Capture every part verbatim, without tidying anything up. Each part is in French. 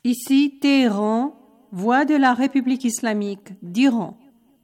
Ici Téhéran, voix de la République islamique d'Iran.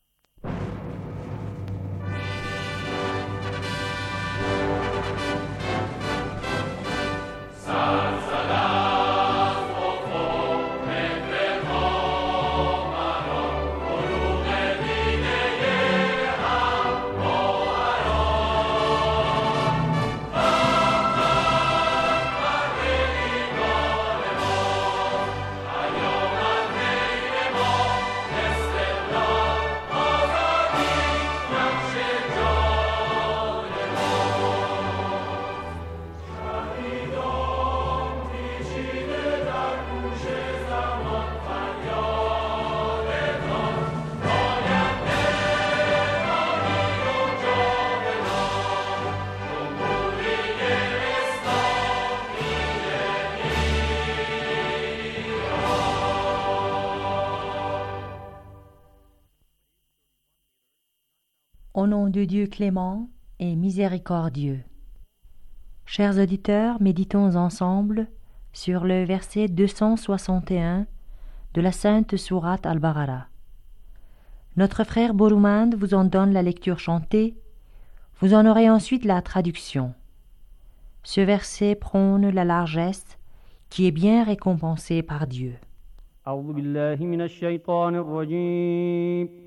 Au nom de Dieu clément et miséricordieux. Chers auditeurs, méditons ensemble sur le verset deux cent soixante et un de la Sainte Sourate Al-Baqara. Notre frère Boroumand vous en donne la lecture chantée, vous en aurez ensuite la traduction. Ce verset prône la largesse qui est bien récompensée par Dieu. أعوذ بالله من الشيطان الرجيم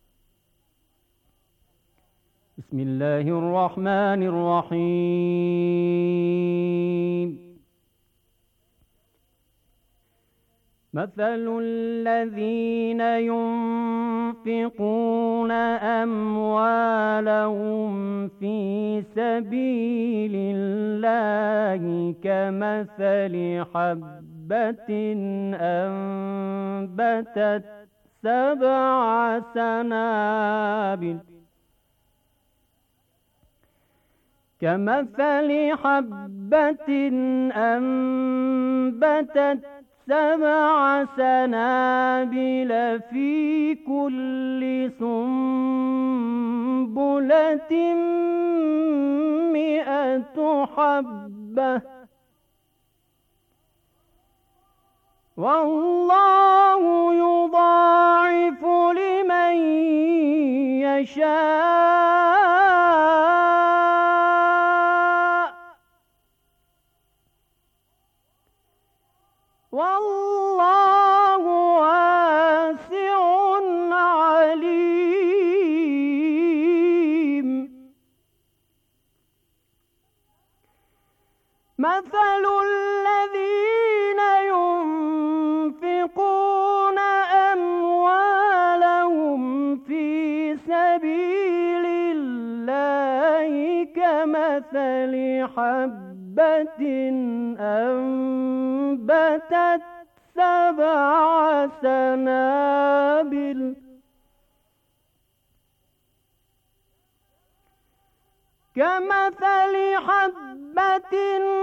بسم الله الرحمن الرحيم مثل الذين ينفقون أموالهم في سبيل الله كمثل حبة أنبتت سبع سنابل كمثل حبة أنبتت سبع سنابل في كل سنبلة مئة حبة والله يضاعف لمن يشاء والله واسع عليم مثل الذين ينفقون أموالهم في سبيل الله كمثل حبة أنبتت سبع سنابل كمثل حبة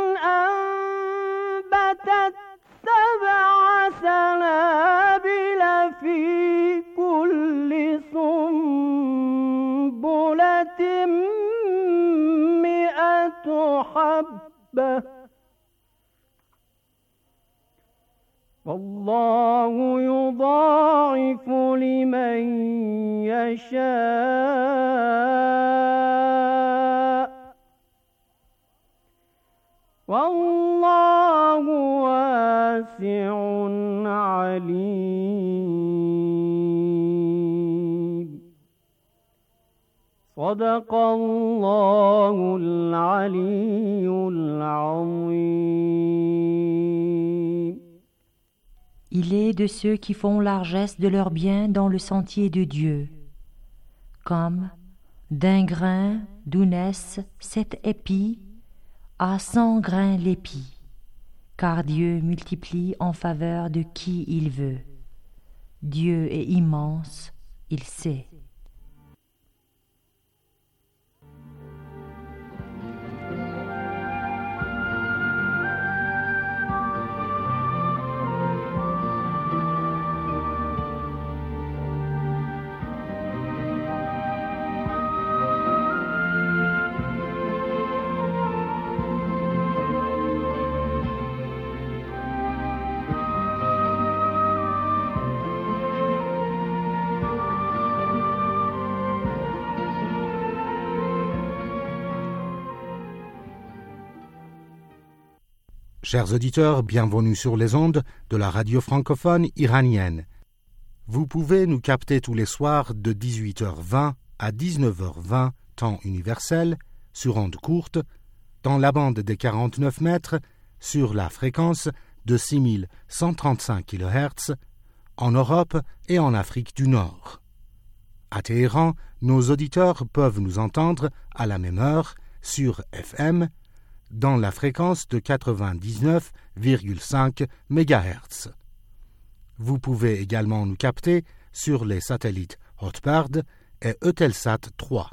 أنبتت سبع سنابل في كل سنبلة مئة حبة والله يضاعف لمن يشاء والله واسع عليم صدق الله العلي العظيم. Il est de ceux qui font largesse de leurs biens dans le sentier de Dieu, comme d'un grain d'où naissent sept épis à cent grains l'épi, car Dieu multiplie en faveur de qui il veut. Dieu est immense, il sait. Chers auditeurs, bienvenue sur les ondes de la radio francophone iranienne. Vous pouvez nous capter tous les soirs de dix-huit heures vingt à dix-neuf heures vingt, temps universel, sur ondes courtes, dans la bande des quarante-neuf mètres, sur la fréquence de six mille cent trente-cinq kilohertz, en Europe et en Afrique du Nord. À Téhéran, nos auditeurs peuvent nous entendre à la même heure sur F M dans la fréquence de quatre-vingt-dix-neuf virgule cinq mégahertz. Vous pouvez également nous capter sur les satellites Hotbird et Eutelsat trois.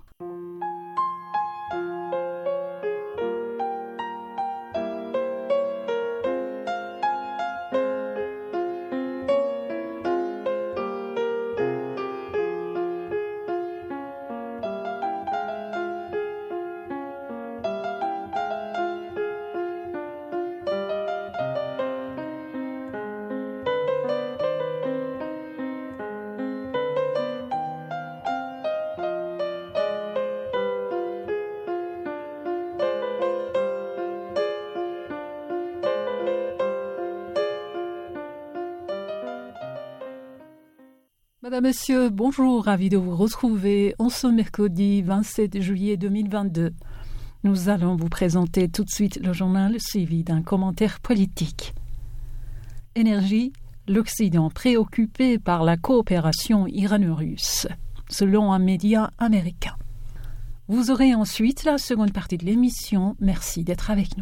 Madame, Monsieur, bonjour, ravi de vous retrouver en ce mercredi vingt-sept juillet deux mille vingt-deux. Nous allons vous présenter tout de suite le journal suivi d'un commentaire politique. Énergie, l'Occident préoccupé par la coopération irano-russe, selon un média américain. Vous aurez ensuite la seconde partie de l'émission. Merci d'être avec nous.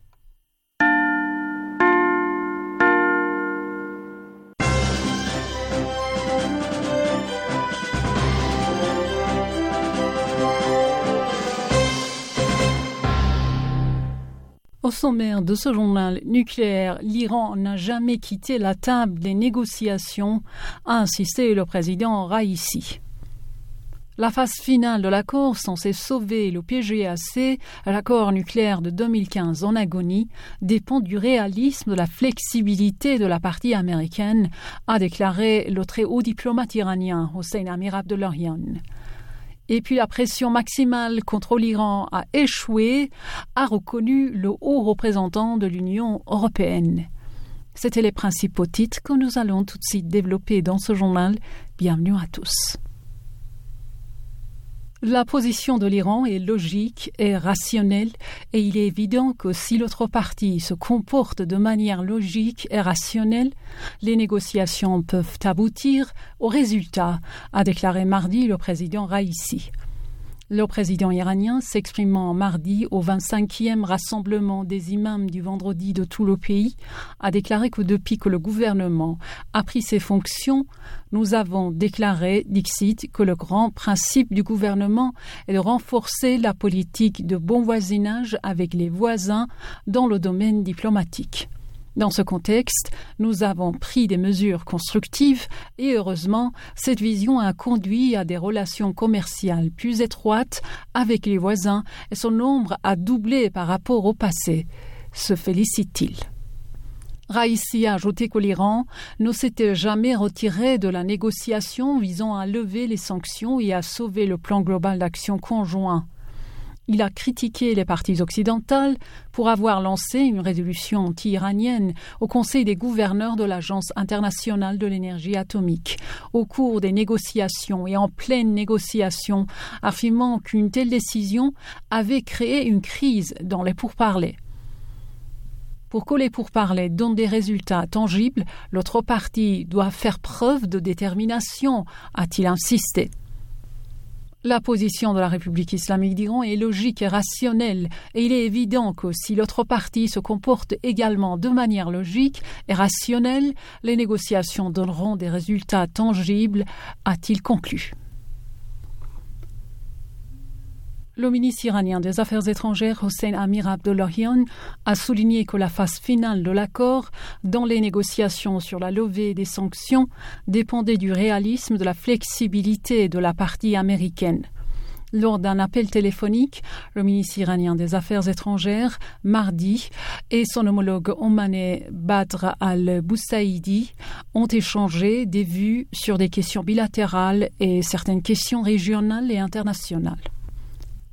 Au sommaire de ce journal nucléaire, l'Iran n'a jamais quitté la table des négociations, a insisté le président Raïssi. La phase finale de l'accord censé sauver le P G A C, l'accord nucléaire de deux mille quinze en agonie, dépend du réalisme, de la flexibilité de la partie américaine, a déclaré le très haut diplomate iranien Hossein Amir-Abdollahian. Et puis la pression maximale contre l'Iran a échoué, a reconnu le haut représentant de l'Union européenne. C'étaient les principaux titres que nous allons tout de suite développer dans ce journal. Bienvenue à tous. La position de l'Iran est logique et rationnelle et il est évident que si l'autre partie se comporte de manière logique et rationnelle, les négociations peuvent aboutir au résultat, a déclaré mardi le président Raïssi. Le président iranien, s'exprimant mardi au vingt-cinquième rassemblement des imams du vendredi de tout le pays, a déclaré que depuis que le gouvernement a pris ses fonctions, nous avons déclaré, dixit, que le grand principe du gouvernement est de renforcer la politique de bon voisinage avec les voisins dans le domaine diplomatique. Dans ce contexte, nous avons pris des mesures constructives et heureusement, cette vision a conduit à des relations commerciales plus étroites avec les voisins et son nombre a doublé par rapport au passé, se félicite-t-il. Raïssi a ajouté que l'Iran ne s'était jamais retiré de la négociation visant à lever les sanctions et à sauver le plan global d'action conjoint. Il a critiqué les parties occidentales pour avoir lancé une résolution anti-iranienne au Conseil des gouverneurs de l'Agence internationale de l'énergie atomique au cours des négociations et en pleine négociation, affirmant qu'une telle décision avait créé une crise dans les pourparlers. Pour que les pourparlers donnent des résultats tangibles, l'autre partie doit faire preuve de détermination, a-t-il insisté. La position de la République islamique d'Iran est logique et rationnelle et il est évident que si l'autre partie se comporte également de manière logique et rationnelle, les négociations donneront des résultats tangibles, a-t-il conclu. Le ministre iranien des Affaires étrangères, Hossein Amir-Abdollahian, a souligné que la phase finale de l'accord, dans les négociations sur la levée des sanctions, dépendait du réalisme, de la flexibilité de la partie américaine. Lors d'un appel téléphonique, le ministre iranien des Affaires étrangères, mardi, et son homologue omanais Badr al-Boussaïdi ont échangé des vues sur des questions bilatérales et certaines questions régionales et internationales.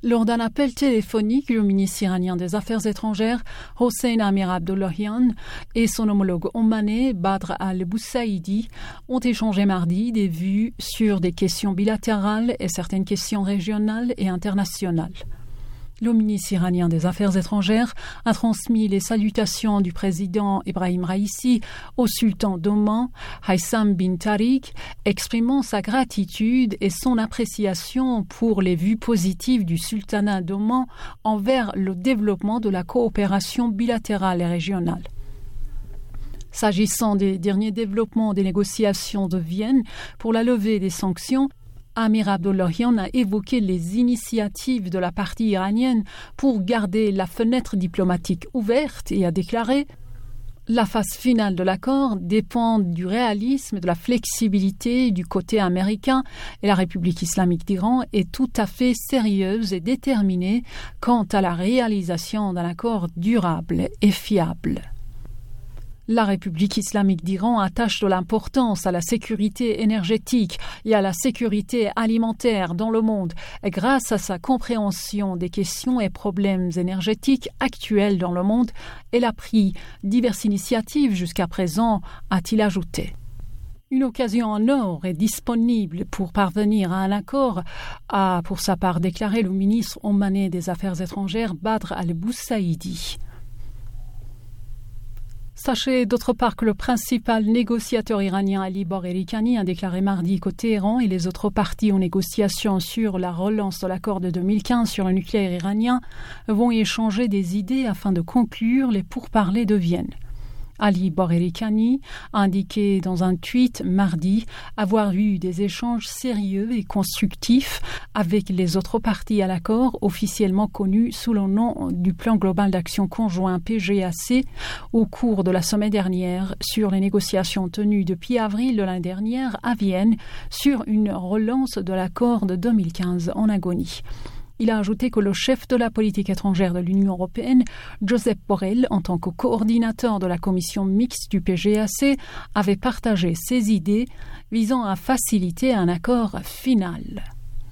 Lors d'un appel téléphonique, le ministre iranien des Affaires étrangères, Hossein Amir Abdollahian, et son homologue omanais, Badr al-Boussaïdi, ont échangé mardi des vues sur des questions bilatérales et certaines questions régionales et internationales. Le ministre iranien des Affaires étrangères a transmis les salutations du président Ebrahim Raïssi au sultan d'Oman, Haitham bin Tariq, exprimant sa gratitude et son appréciation pour les vues positives du sultanat d'Oman envers le développement de la coopération bilatérale et régionale. S'agissant des derniers développements des négociations de Vienne pour la levée des sanctions, Amir Abdollahian a évoqué les initiatives de la partie iranienne pour garder la fenêtre diplomatique ouverte et a déclaré « La phase finale de l'accord dépend du réalisme, de la flexibilité du côté américain et la République islamique d'Iran est tout à fait sérieuse et déterminée quant à la réalisation d'un accord durable et fiable. » La République islamique d'Iran attache de l'importance à la sécurité énergétique et à la sécurité alimentaire dans le monde grâce à sa compréhension des questions et problèmes énergétiques actuels dans le monde. Elle a pris diverses initiatives jusqu'à présent, a-t-il ajouté. Une occasion en or est disponible pour parvenir à un accord, a pour sa part déclaré le ministre omanais des Affaires étrangères Badr al-Boussaïdi. Sachez d'autre part que le principal négociateur iranien Ali Bagheri-Kani a déclaré mardi qu'au Téhéran et les autres parties aux négociations sur la relance de l'accord de deux mille quinze sur le nucléaire iranien vont y échanger des idées afin de conclure les pourparlers de Vienne. Ali Bagheri-Kani a indiqué dans un tweet mardi avoir eu des échanges sérieux et constructifs avec les autres parties à l'accord, officiellement connu sous le nom du Plan global d'action conjoint P G A C, au cours de la semaine dernière sur les négociations tenues depuis avril de l'année dernière à Vienne sur une relance de l'accord de deux mille quinze en agonie. Il a ajouté que le chef de la politique étrangère de l'Union européenne, Josep Borrell, en tant que coordinateur de la commission mixte du P G A C, avait partagé ses idées visant à faciliter un accord final.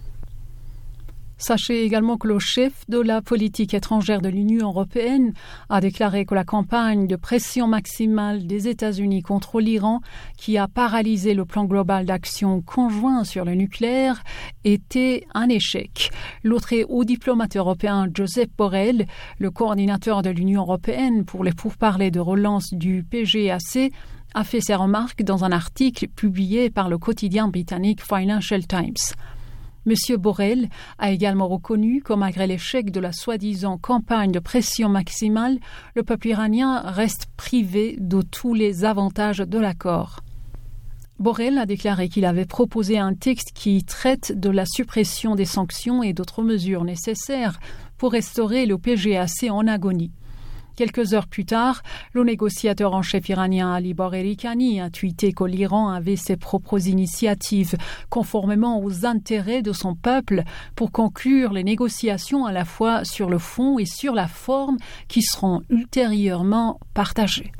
Sachez également que le chef de la politique étrangère de l'Union européenne a déclaré que la campagne de pression maximale des États-Unis contre l'Iran, qui a paralysé le plan global d'action conjoint sur le nucléaire, était un échec. L'autre haut diplomate européen, Josep Borrell, le coordinateur de l'Union européenne pour les pourparlers de relance du P G A C, a fait ses remarques dans un article publié par le quotidien britannique Financial Times. M. Borrell a également reconnu que malgré l'échec de la soi-disant campagne de pression maximale, le peuple iranien reste privé de tous les avantages de l'accord. Borrell a déclaré qu'il avait proposé un texte qui traite de la suppression des sanctions et d'autres mesures nécessaires pour restaurer le P G A C en agonie. Quelques heures plus tard, le négociateur en chef iranien Ali Bagheri-Kani a tweeté que l'Iran avait ses propres initiatives conformément aux intérêts de son peuple pour conclure les négociations à la fois sur le fond et sur la forme qui seront ultérieurement partagées.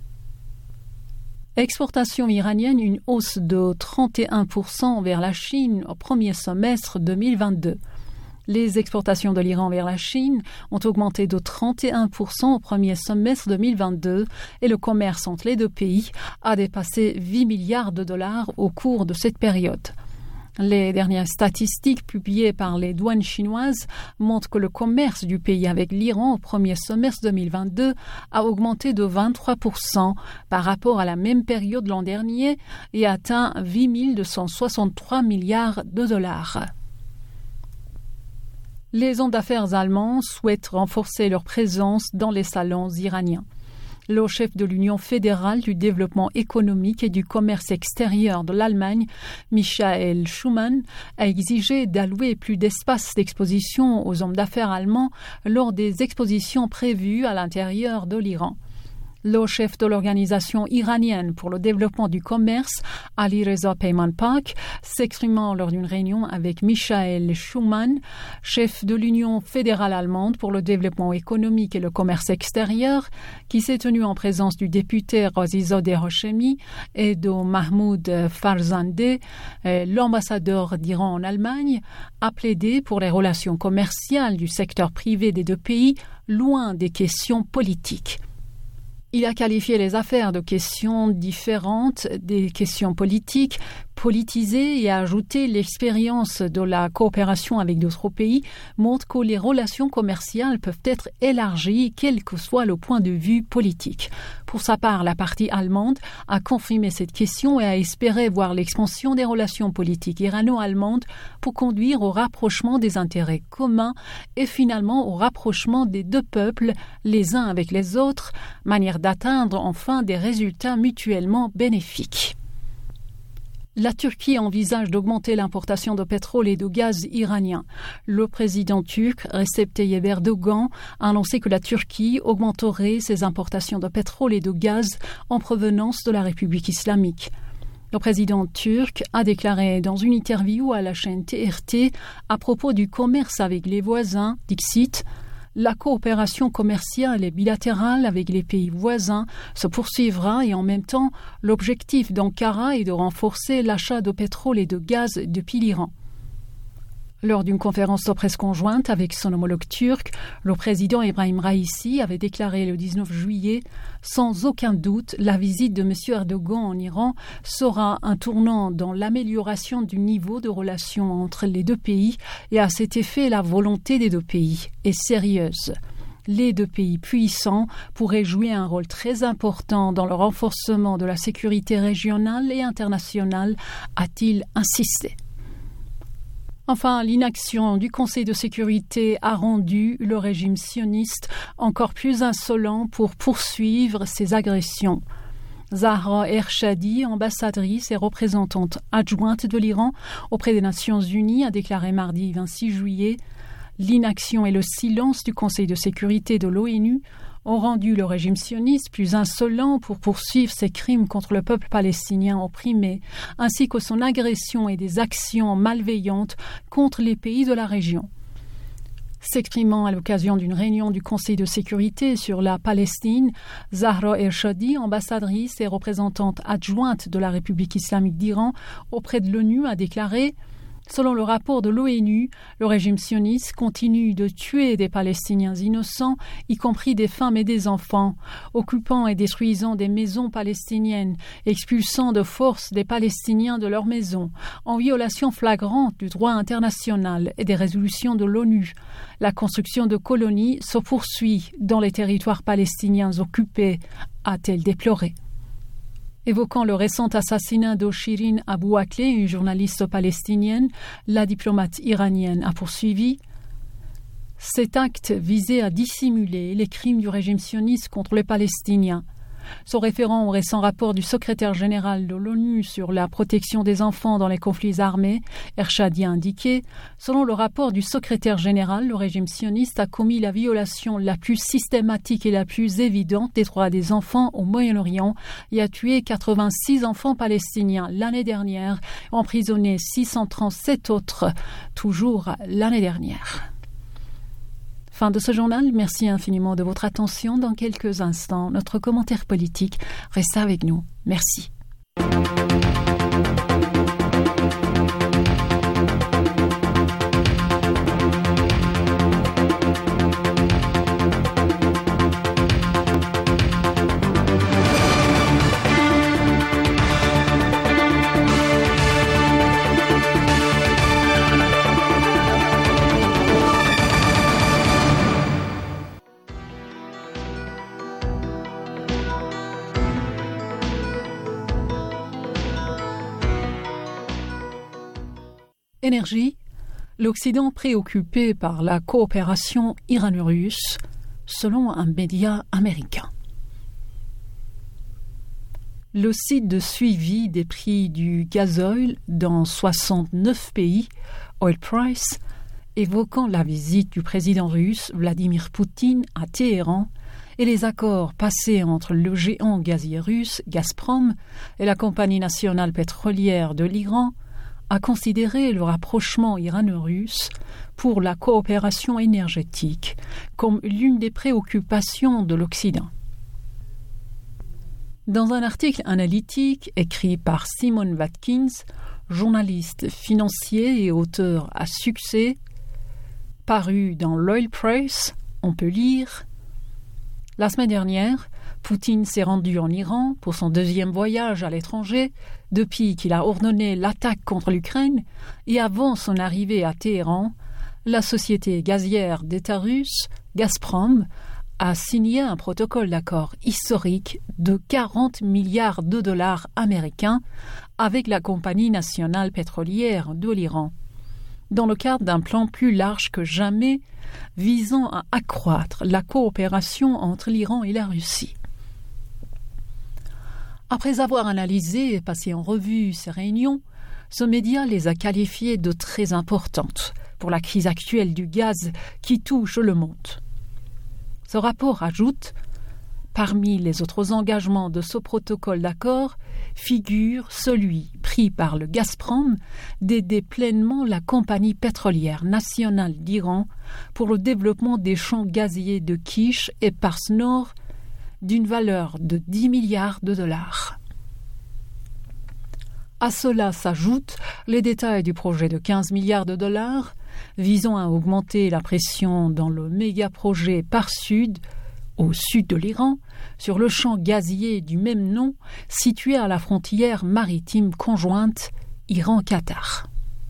Exportation iranienne, une hausse de trente et un pour cent vers la Chine au premier semestre deux mille vingt-deux. Les exportations de l'Iran vers la Chine ont augmenté de trente et un pour cent au premier semestre deux mille vingt-deux et le commerce entre les deux pays a dépassé huit milliards de dollars au cours de cette période. Les dernières statistiques publiées par les douanes chinoises montrent que le commerce du pays avec l'Iran au premier semestre deux mille vingt-deux a augmenté de vingt-trois pour cent par rapport à la même période l'an dernier et atteint huit mille deux cent soixante-trois milliards de dollars. Les hommes d'affaires allemands souhaitent renforcer leur présence dans les salons iraniens. Le chef de l'Union fédérale du développement économique et du commerce extérieur de l'Allemagne, Michael Schumann, a exigé d'allouer plus d'espace d'exposition aux hommes d'affaires allemands lors des expositions prévues à l'intérieur de l'Iran. Le chef de l'organisation iranienne pour le développement du commerce, Ali Reza Peymanpak, s'exprimant lors d'une réunion avec Michael Schuman, chef de l'Union fédérale allemande pour le développement économique et le commerce extérieur, qui s'est tenu en présence du député Razizadeh Hashemi et de Mahmoud Farzandeh, l'ambassadeur d'Iran en Allemagne, a plaidé pour les relations commerciales du secteur privé des deux pays, loin des questions politiques. Il a qualifié les affaires de questions différentes des questions politiques, politisées, et a ajouté l'expérience de la coopération avec d'autres pays montre que les relations commerciales peuvent être élargies quel que soit le point de vue politique. Pour sa part, la partie allemande a confirmé cette question et a espéré voir l'expansion des relations politiques irano-allemandes pour conduire au rapprochement des intérêts communs et finalement au rapprochement des deux peuples les uns avec les autres, manière d'atteindre enfin des résultats mutuellement bénéfiques. La Turquie envisage d'augmenter l'importation de pétrole et de gaz iranien. Le président turc, Recep Tayyip Erdogan, a annoncé que la Turquie augmenterait ses importations de pétrole et de gaz en provenance de la République islamique. Le président turc a déclaré dans une interview à la chaîne T R T à propos du commerce avec les voisins, dixit, la coopération commerciale et bilatérale avec les pays voisins se poursuivra et en même temps, l'objectif d'Ankara est de renforcer l'achat de pétrole et de gaz depuis l'Iran. Lors d'une conférence de presse conjointe avec son homologue turc, le président Ebrahim Raisi avait déclaré le dix-neuf juillet « Sans aucun doute, la visite de M. Erdogan en Iran sera un tournant dans l'amélioration du niveau de relations entre les deux pays et à cet effet, la volonté des deux pays est sérieuse. Les deux pays puissants pourraient jouer un rôle très important dans le renforcement de la sécurité régionale et internationale », a-t-il insisté. Enfin, l'inaction du Conseil de sécurité a rendu le régime sioniste encore plus insolent pour poursuivre ses agressions. Zahra Ershadi, ambassadrice et représentante adjointe de l'Iran auprès des Nations Unies, a déclaré mardi vingt-six juillet « L'inaction et le silence du Conseil de sécurité de l'ONU ont rendu le régime sioniste plus insolent pour poursuivre ses crimes contre le peuple palestinien opprimé, ainsi que son agression et des actions malveillantes contre les pays de la région. » S'exprimant à l'occasion d'une réunion du Conseil de sécurité sur la Palestine, Zahra Ershadi, ambassadrice et représentante adjointe de la République islamique d'Iran auprès de l'ONU, a déclaré « Selon le rapport de l'ONU, le régime sioniste continue de tuer des Palestiniens innocents, y compris des femmes et des enfants, occupant et détruisant des maisons palestiniennes, expulsant de force des Palestiniens de leurs maisons, en violation flagrante du droit international et des résolutions de l'ONU. La construction de colonies se poursuit dans les territoires palestiniens occupés, a-t-elle déploré. Évoquant le récent assassinat de Shirin Abu Akleh, une journaliste palestinienne, la diplomate iranienne a poursuivi « Cet acte visait à dissimuler les crimes du régime sioniste contre les Palestiniens. » Se référant au récent rapport du secrétaire général de l'ONU sur la protection des enfants dans les conflits armés, Ershadi a indiqué « Selon le rapport du secrétaire général, le régime sioniste a commis la violation la plus systématique et la plus évidente des droits des enfants au Moyen-Orient et a tué quatre-vingt-six enfants palestiniens l'année dernière, emprisonné six cent trente-sept autres, toujours l'année dernière. » Fin de ce journal, merci infiniment de votre attention. Dans quelques instants, notre commentaire politique. Restez avec nous. Merci. Énergie, l'Occident préoccupé par la coopération irano-russe, selon un média américain. Le site de suivi des prix du gazoil dans soixante-neuf pays, Oil Price, évoquant la visite du président russe Vladimir Poutine à Téhéran, et les accords passés entre le géant gazier russe Gazprom et la compagnie nationale pétrolière de l'Iran a considéré le rapprochement irano-russe pour la coopération énergétique comme l'une des préoccupations de l'Occident. Dans un article analytique écrit par Simon Watkins, journaliste financier et auteur à succès, paru dans l'Oil Press, on peut lire « La semaine dernière, Poutine s'est rendu en Iran pour son deuxième voyage à l'étranger depuis qu'il a ordonné l'attaque contre l'Ukraine et avant son arrivée à Téhéran, la société gazière d'État russe, Gazprom, a signé un protocole d'accord historique de quarante milliards de dollars américains avec la compagnie nationale pétrolière de l'Iran, dans le cadre d'un plan plus large que jamais visant à accroître la coopération entre l'Iran et la Russie. Après avoir analysé et passé en revue ces réunions, ce média les a qualifiées de très importantes pour la crise actuelle du gaz qui touche le monde. Ce rapport ajoute, parmi les autres engagements de ce protocole d'accord, figure celui pris par le Gazprom d'aider pleinement la compagnie pétrolière nationale d'Iran pour le développement des champs gaziers de Kish et Pars Nord d'une valeur de dix milliards de dollars. À cela s'ajoutent les détails du projet de quinze milliards de dollars visant à augmenter la pression dans le méga-projet Pars Sud, au sud de l'Iran, sur le champ gazier du même nom situé à la frontière maritime conjointe Iran-Qatar.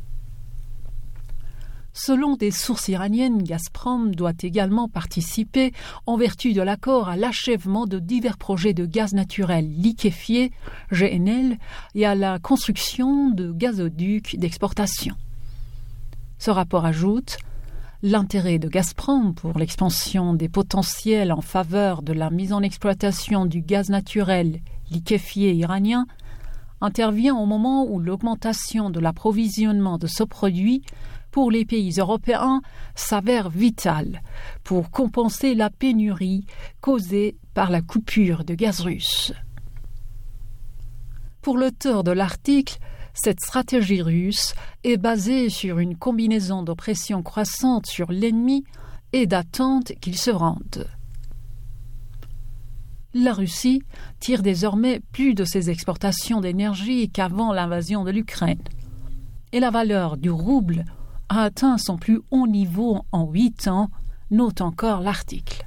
Selon des sources iraniennes, Gazprom doit également participer, en vertu de l'accord, à l'achèvement de divers projets de gaz naturel liquéfié, G N L, et à la construction de gazoducs d'exportation. Ce rapport ajoute l'intérêt de Gazprom pour l'expansion des potentiels en faveur de la mise en exploitation du gaz naturel liquéfié iranien intervient au moment où l'augmentation de l'approvisionnement de ce produit pour les pays européens s'avère vitale pour compenser la pénurie causée par la coupure de gaz russe. Pour l'auteur de l'article, cette stratégie russe est basée sur une combinaison de pression croissante sur l'ennemi et d'attente qu'il se rende. La Russie tire désormais plus de ses exportations d'énergie qu'avant l'invasion de l'Ukraine, et la valeur du rouble a atteint son plus haut niveau en huit ans, note encore l'article.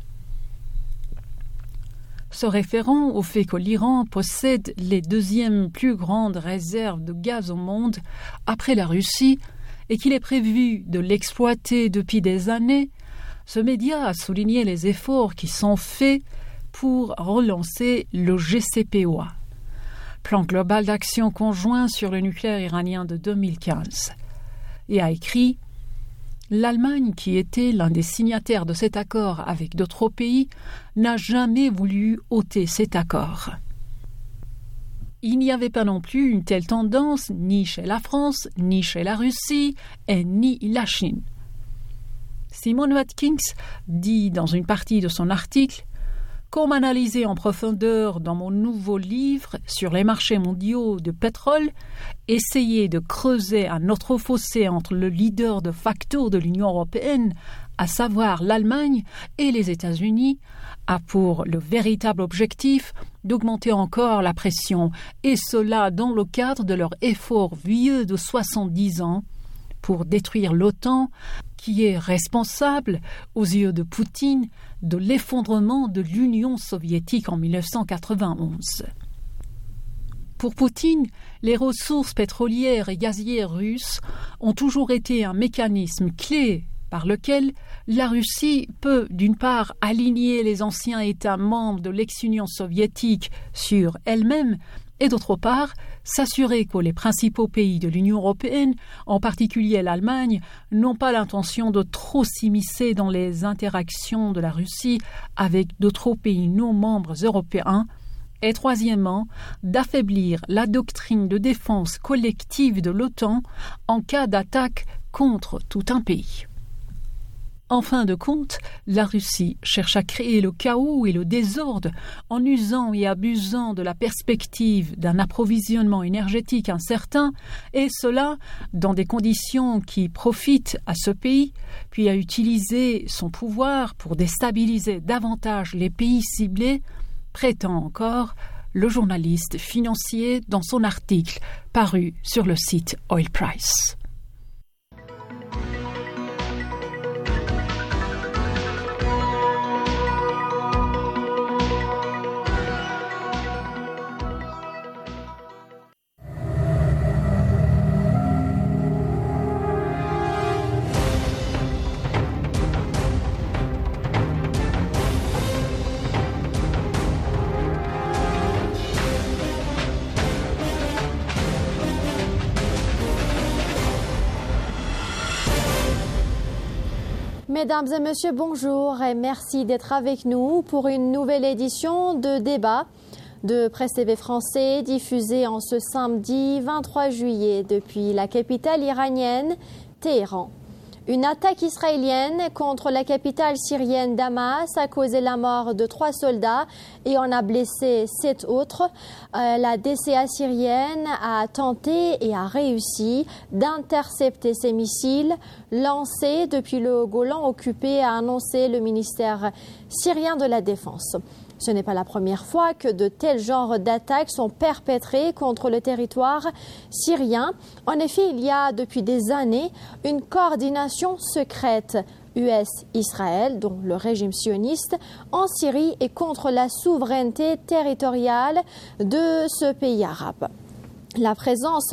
Se référant au fait que l'Iran possède les deuxièmes plus grandes réserves de gaz au monde après la Russie et qu'il est prévu de l'exploiter depuis des années, ce média a souligné les efforts qui sont faits pour relancer le G C P O A, Plan global d'action conjoint sur le nucléaire iranien de deux mille quinze, et a écrit « L'Allemagne, qui était l'un des signataires de cet accord avec d'autres pays, n'a jamais voulu ôter cet accord. Il n'y avait pas non plus une telle tendance ni chez la France, ni chez la Russie, et ni la Chine. » Simon Watkins dit dans une partie de son article « Comme analysé en profondeur dans mon nouveau livre sur les marchés mondiaux de pétrole, essayer de creuser un autre fossé entre le leader de facto de l'Union européenne, à savoir l'Allemagne et les États-Unis, a pour le véritable objectif d'augmenter encore la pression, et cela dans le cadre de leur effort vieux de soixante-dix ans pour détruire l'OTAN, qui est responsable, aux yeux de Poutine, de l'effondrement de l'Union soviétique en dix-neuf cent quatre-vingt-onze. Pour Poutine, les ressources pétrolières et gazières russes ont toujours été un mécanisme clé par lequel la Russie peut, d'une part, aligner les anciens États membres de l'ex-Union soviétique sur elle-même, et d'autre part, s'assurer que les principaux pays de l'Union européenne, en particulier l'Allemagne, n'ont pas l'intention de trop s'immiscer dans les interactions de la Russie avec d'autres pays non membres européens, et troisièmement, d'affaiblir la doctrine de défense collective de l'OTAN en cas d'attaque contre tout un pays. En fin de compte, la Russie cherche à créer le chaos et le désordre en usant et abusant de la perspective d'un approvisionnement énergétique incertain, et cela dans des conditions qui profitent à ce pays, puis à utiliser son pouvoir pour déstabiliser davantage les pays ciblés, prétend encore le journaliste financier dans son article paru sur le site Oil Price. Mesdames et messieurs, bonjour et merci d'être avec nous pour une nouvelle édition de débat de Presse T V français diffusée en ce samedi vingt-trois juillet depuis la capitale iranienne, Téhéran. Une attaque israélienne contre la capitale syrienne Damas a causé la mort de trois soldats et en a blessé sept autres. Euh, la D C A syrienne a tenté et a réussi d'intercepter ces missiles lancés depuis le Golan occupé, a annoncé le ministère syrien de la Défense. Ce n'est pas la première fois que de tels genres d'attaques sont perpétrées contre le territoire syrien. En effet, il y a depuis des années une coordination secrète U S-Israël, dont le régime sioniste, en Syrie et contre la souveraineté territoriale de ce pays arabe. La présence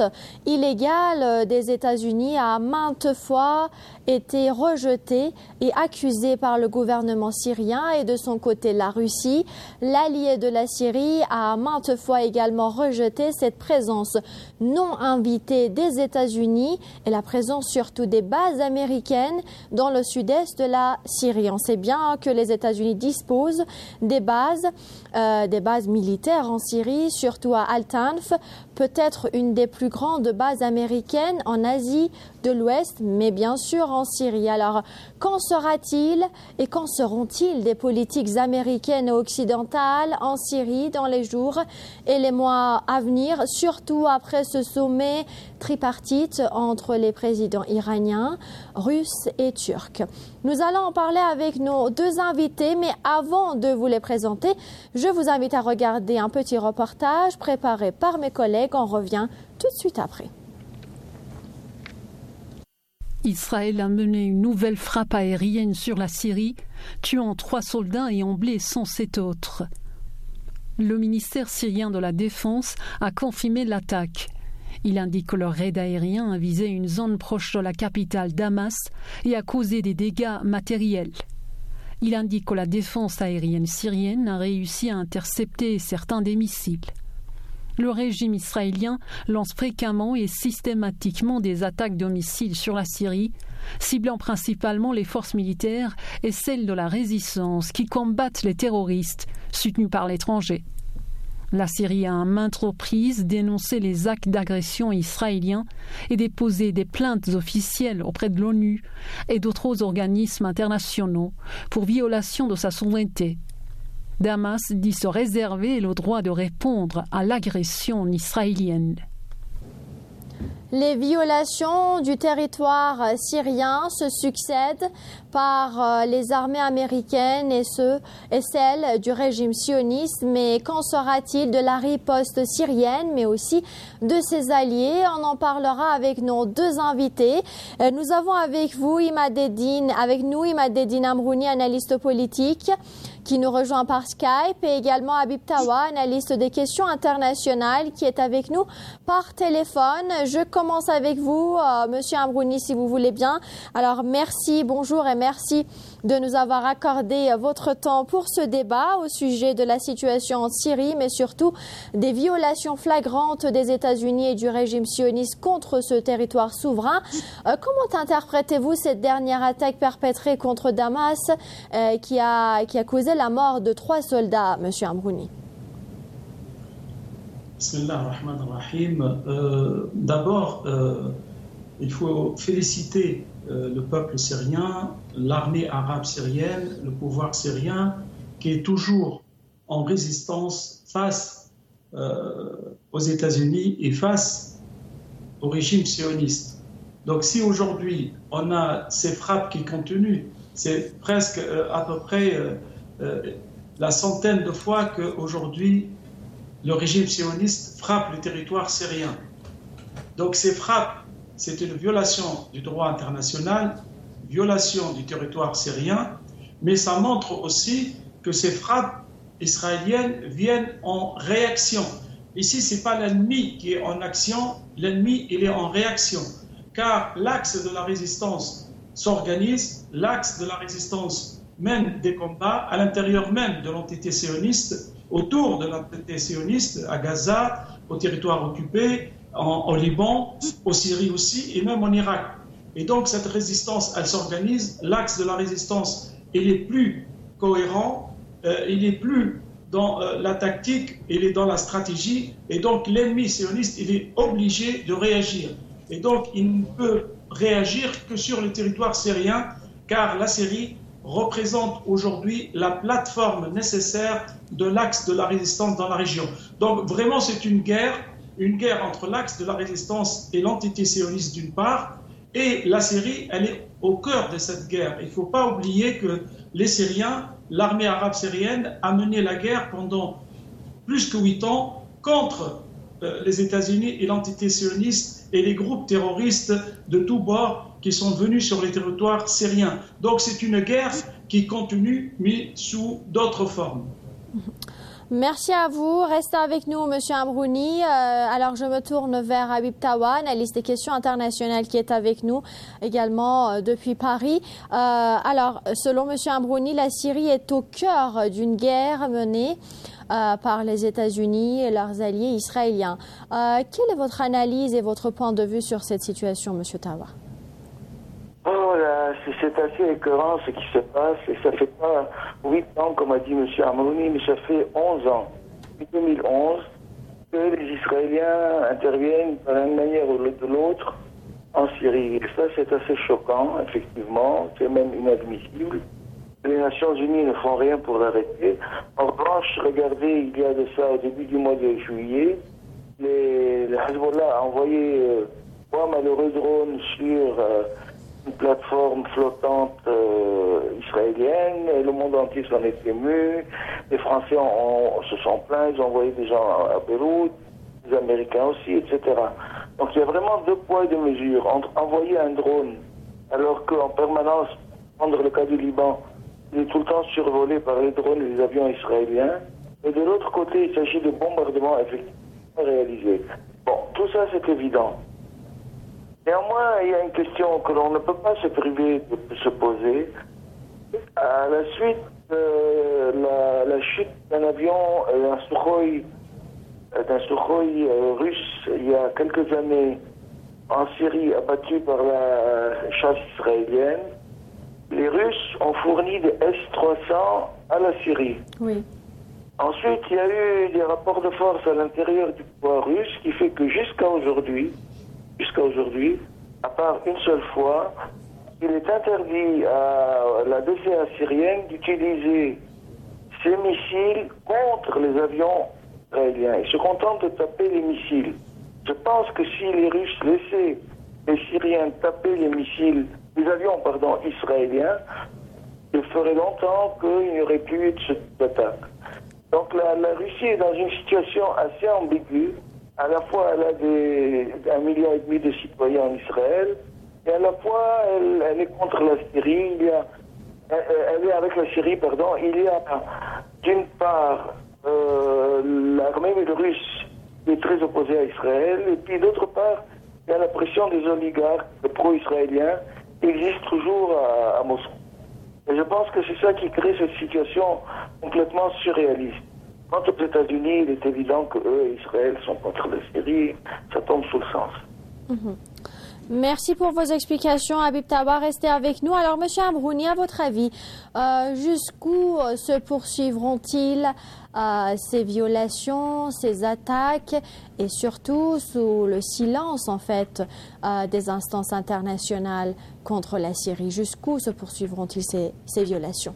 illégale des États-Unis a maintes fois été rejetée et accusée par le gouvernement syrien, et de son côté la Russie, l'allié de la Syrie, a maintes fois également rejeté cette présence non invitée des États-Unis et la présence surtout des bases américaines dans le sud-est de la Syrie. On sait bien que les États-Unis disposent des bases, euh, des bases militaires en Syrie, surtout à Al-Tanf, peut-être une des plus grandes bases américaines en Asie de l'Ouest, mais bien sûr en Syrie. Alors, qu'en sera-t-il et qu'en seront-ils des politiques américaines et occidentales en Syrie dans les jours et les mois à venir, surtout après ce sommet tripartite entre les présidents iraniens, russes et turcs? Nous allons en parler avec nos deux invités, mais avant de vous les présenter, je vous invite à regarder un petit reportage préparé par mes collègues. On revient tout de suite après. Israël a mené une nouvelle frappe aérienne sur la Syrie, tuant trois soldats et en blessant sept autres. Le ministère syrien de la Défense a confirmé l'attaque. Il indique que le raid aérien a visé une zone proche de la capitale Damas et a causé des dégâts matériels. Il indique que la défense aérienne syrienne a réussi à intercepter certains des missiles. Le régime israélien lance fréquemment et systématiquement des attaques de missiles sur la Syrie, ciblant principalement les forces militaires et celles de la résistance qui combattent les terroristes soutenus par l'étranger. La Syrie a à maintes reprises dénoncé les actes d'agression israéliens et déposé des plaintes officielles auprès de l'ONU et d'autres organismes internationaux pour violation de sa souveraineté. Damas dit se réserver le droit de répondre à l'agression israélienne. Les violations du territoire syrien se succèdent par les armées américaines et, ceux, et celles du régime sioniste. Mais qu'en sera-t-il de la riposte syrienne, mais aussi de ses alliés? On en parlera avec nos deux invités. Nous avons avec vous Imadeddine, avec nous Imadeddine Amrouni, analyste politique, qui nous rejoint par Skype, et également Habib Tawa, analyste des questions internationales, qui est avec nous par téléphone. Je commence avec vous, euh, Monsieur Amrouni, si vous voulez bien. Alors, merci, bonjour et merci de nous avoir accordé votre temps pour ce débat au sujet de la situation en Syrie, mais surtout des violations flagrantes des États-Unis et du régime sioniste contre ce territoire souverain. Euh, comment interprétez-vous cette dernière attaque perpétrée contre Damas euh, qui a, qui a causé la mort de trois soldats, Monsieur Amrouni? Bismillah ar-Rahman ar-Rahim. Euh, D'abord, euh, il faut féliciter euh, le peuple syrien, l'armée arabe syrienne, le pouvoir syrien, qui est toujours en résistance face euh, aux États-Unis et face au régime sioniste. Donc si aujourd'hui on a ces frappes qui continuent, c'est presque euh, à peu près euh, euh, la centaine de fois qu'aujourd'hui le régime sioniste frappe le territoire syrien. Donc ces frappes, c'est une violation du droit international, violation du territoire syrien, mais ça montre aussi que ces frappes israéliennes viennent en réaction. Ici, ce n'est pas l'ennemi qui est en action, l'ennemi, il est en réaction. Car l'axe de la résistance s'organise, l'axe de la résistance mène des combats à l'intérieur même de l'entité sioniste, autour de l'entité sioniste, à Gaza, au territoire occupé, en, au Liban, au Syrie aussi, et même en Irak. Et donc cette résistance, elle s'organise, l'axe de la résistance, il est plus cohérent, euh, il est plus dans euh, la tactique, il est dans la stratégie, et donc l'ennemi sioniste, il est obligé de réagir. Et donc il ne peut réagir que sur le territoire syrien, car la Syrie représente aujourd'hui la plateforme nécessaire de l'axe de la résistance dans la région. Donc vraiment c'est une guerre, une guerre entre l'axe de la résistance et l'entité sioniste d'une part, et la Syrie, elle est au cœur de cette guerre. Il ne faut pas oublier que les Syriens, l'armée arabe syrienne a mené la guerre pendant plus que huit ans contre euh, les États-Unis et l'entité sioniste et les groupes terroristes de tous bords qui sont venus sur les territoires syriens. Donc c'est une guerre qui continue, mais sous d'autres formes. Merci à vous. Restez avec nous, Monsieur Amrouni. Euh, alors, je me tourne vers Habib Tawa, analyste des questions internationales, qui est avec nous également euh, depuis Paris. Euh, alors, selon Monsieur Amrouni, la Syrie est au cœur d'une guerre menée euh, par les États-Unis et leurs alliés israéliens. Euh, quelle est votre analyse et votre point de vue sur cette situation, Monsieur Tawa? Oh là, c'est assez écœurant ce qui se passe, et ça fait pas huit ans, comme a dit M. Amrouni, mais ça fait onze ans, depuis deux mille onze, que les Israéliens interviennent d'une manière ou de l'autre en Syrie. Et ça, c'est assez choquant, effectivement, c'est même inadmissible. Les Nations Unies ne font rien pour l'arrêter. En revanche, regardez, il y a de ça au début du mois de juillet, les, le Hezbollah a envoyé euh, trois malheureux drones sur euh, une plateforme flottante euh, israélienne, et le monde entier s'en est ému. Les Français ont, se sont plaints, ils ont envoyé des gens à Beyrouth, les Américains aussi, et cetera. Donc il y a vraiment deux poids et deux mesures. Entre envoyer un drone, alors qu'en permanence, prendre le cas du Liban, il est tout le temps survolé par les drones et les avions israéliens, et de l'autre côté, il s'agit de bombardements effectivement réalisés. Bon, tout ça c'est évident. Néanmoins, il y a une question que l'on ne peut pas se priver de se poser. À la suite de la, la chute d'un avion, d'un Sukhoi, d'un Sukhoi russe, il y a quelques années, en Syrie, abattu par la chasse israélienne, les Russes ont fourni des S trois cents à la Syrie. Oui. Ensuite, il y a eu des rapports de force à l'intérieur du pouvoir russe qui fait que jusqu'à aujourd'hui, jusqu'à aujourd'hui, à part une seule fois, il est interdit à la D C A syrienne d'utiliser ces missiles contre les avions israéliens. Ils se contentent de taper les missiles. Je pense que si les Russes laissaient les Syriens taper les missiles, les avions, pardon, israéliens, il ferait longtemps qu'il n'y aurait plus de cette attaque. Donc la, la Russie est dans une situation assez ambiguë. À la fois, elle a des, un million et demi de citoyens en Israël, et à la fois, elle, elle est contre la Syrie. Il y a, elle, elle est avec la Syrie, pardon. Il y a, d'une part, euh, l'armée russe qui est très opposée à Israël, et puis d'autre part, il y a la pression des oligarques pro-israéliens qui existent toujours à, à Moscou. Et je pense que c'est ça qui crée cette situation complètement surréaliste. Quant aux États-Unis, il est évident qu'eux et Israël sont contre la Syrie. Ça tombe sous le sens. Mm-hmm. Merci pour vos explications, Habib Tawa. Restez avec nous. Alors, Monsieur Amrouni, à votre avis, euh, jusqu'où se poursuivront-ils euh, ces violations, ces attaques et surtout sous le silence, en fait, euh, des instances internationales contre la Syrie? Jusqu'où se poursuivront-ils ces, ces violations?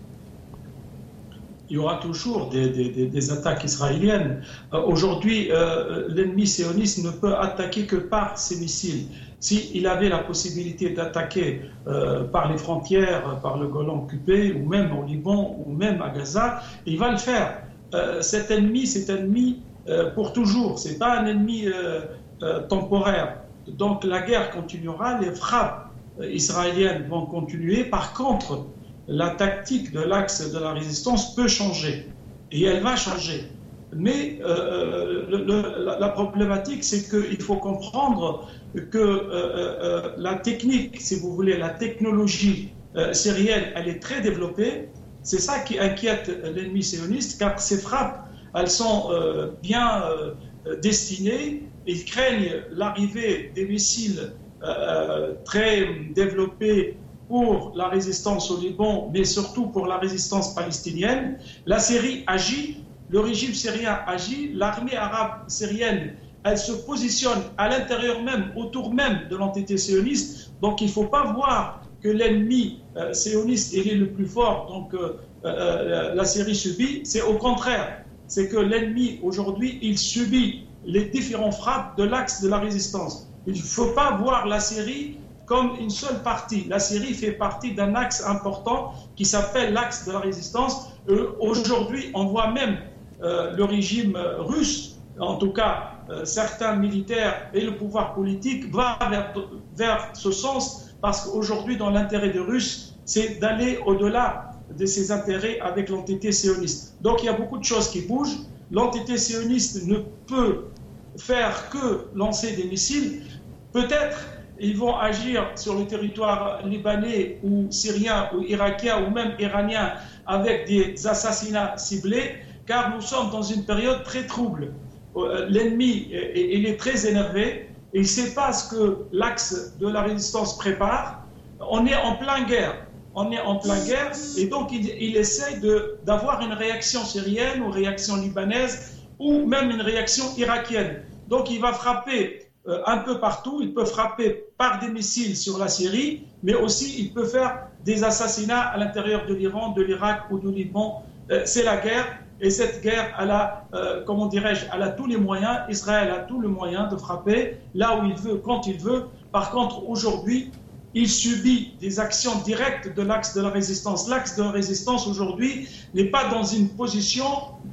Il y aura toujours des, des, des attaques israéliennes. Euh, Aujourd'hui, euh, l'ennemi sioniste ne peut attaquer que par ses missiles. S'il avait la possibilité d'attaquer euh, par les frontières, par le Golan occupé, ou même au Liban, ou même à Gaza, il va le faire. Euh, cet ennemi, c'est un ennemi euh, pour toujours. Ce n'est pas un ennemi euh, euh, temporaire. Donc la guerre continuera, les frappes euh, israéliennes vont continuer. Par contre, la tactique de l'axe de la résistance peut changer, et elle va changer. Mais euh, le, le, la, la problématique, c'est qu'il faut comprendre que euh, euh, la technique, si vous voulez, la technologie euh, syrienne, elle est très développée. C'est ça qui inquiète l'ennemi sioniste, car ces frappes, elles sont euh, bien euh, destinées. Ils craignent l'arrivée des missiles euh, très développés pour la résistance au Liban, mais surtout pour la résistance palestinienne. La Syrie agit, le régime syrien agit, l'armée arabe syrienne, elle se positionne à l'intérieur même, autour même de l'entité sioniste. Donc il ne faut pas voir que l'ennemi euh, sioniste il est le plus fort, donc euh, euh, la Syrie subit. C'est au contraire, c'est que l'ennemi aujourd'hui, il subit les différentes frappes de l'axe de la résistance. Il ne faut pas voir la Syrie comme une seule partie. La Syrie fait partie d'un axe important qui s'appelle l'axe de la résistance. Euh, Aujourd'hui, on voit même euh, le régime russe, en tout cas euh, certains militaires et le pouvoir politique, va vers, vers ce sens, parce qu'aujourd'hui, dans l'intérêt des Russes, c'est d'aller au-delà de ses intérêts avec l'entité sioniste. Donc il y a beaucoup de choses qui bougent. L'entité sioniste ne peut faire que lancer des missiles. Peut-être ils vont agir sur le territoire libanais ou syrien ou irakien ou même iranien avec des assassinats ciblés, car nous sommes dans une période très trouble. L'ennemi, il est très énervé, il ne sait pas ce que l'axe de la résistance prépare. On est en pleine guerre, on est en pleine guerre, et donc il, il essaie d'avoir une réaction syrienne ou réaction libanaise ou même une réaction irakienne. Donc il va frapper Euh, un peu partout, il peut frapper par des missiles sur la Syrie, mais aussi il peut faire des assassinats à l'intérieur de l'Iran, de l'Irak ou du Liban. Euh, c'est la guerre, et cette guerre, elle a, euh, comment dirais-je, elle a tous les moyens. Israël a tous les moyens de frapper là où il veut, quand il veut. Par contre, aujourd'hui, il subit des actions directes de l'axe de la résistance. L'axe de la résistance aujourd'hui n'est pas dans une position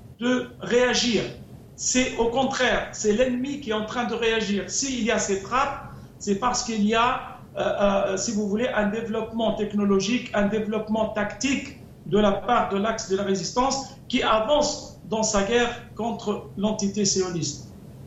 de réagir. C'est au contraire, c'est l'ennemi qui est en train de réagir. S'il y a ces frappes, c'est parce qu'il y a, euh, euh, si vous voulez, un développement technologique, un développement tactique de la part de l'axe de la résistance qui avance dans sa guerre contre l'entité sioniste.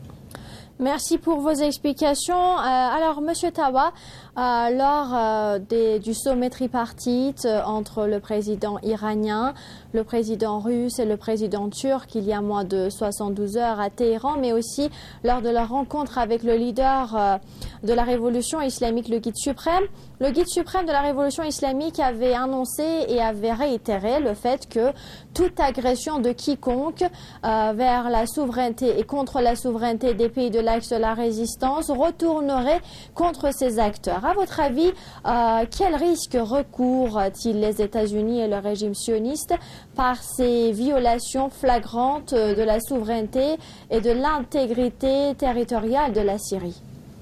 Merci pour vos explications. Euh, alors, Monsieur Tawa, euh, lors euh, des, du sommet tripartite euh, entre le président iranien, le président russe et le président turc, il y a moins de soixante-douze heures à Téhéran, mais aussi lors de leur rencontre avec le leader euh, de la révolution islamique, le guide suprême, le guide suprême de la révolution islamique avait annoncé et avait réitéré le fait que toute agression de quiconque euh, vers la souveraineté et contre la souveraineté des pays de l'axe de la résistance retournerait contre ces acteurs. À votre avis, euh, quel risque recourent-ils les États-Unis et le régime sioniste par ces violations flagrantes de la souveraineté et de l'intégrité territoriale de la Syrie?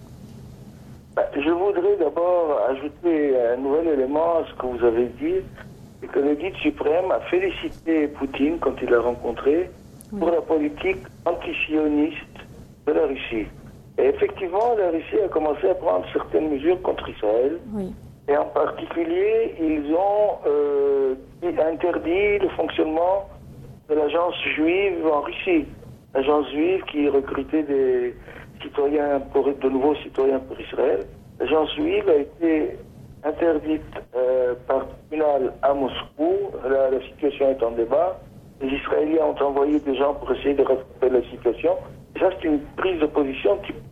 Je voudrais d'abord ajouter un nouvel élément à ce que vous avez dit, c'est que le guide suprême a félicité Poutine quand il l'a rencontré oui. pour la politique anti-sioniste de la Russie. Et effectivement, la Russie a commencé à prendre certaines mesures contre Israël. Oui. Et en particulier, ils ont euh, interdit le fonctionnement de l'agence juive en Russie. L'agence juive qui recrutait des citoyens pour, de nouveaux citoyens pour Israël. L'agence juive a été interdite euh, par le tribunal à Moscou. La, la situation est en débat. Les Israéliens ont envoyé des gens pour essayer de rattraper la situation. Et ça, c'est une prise de position qui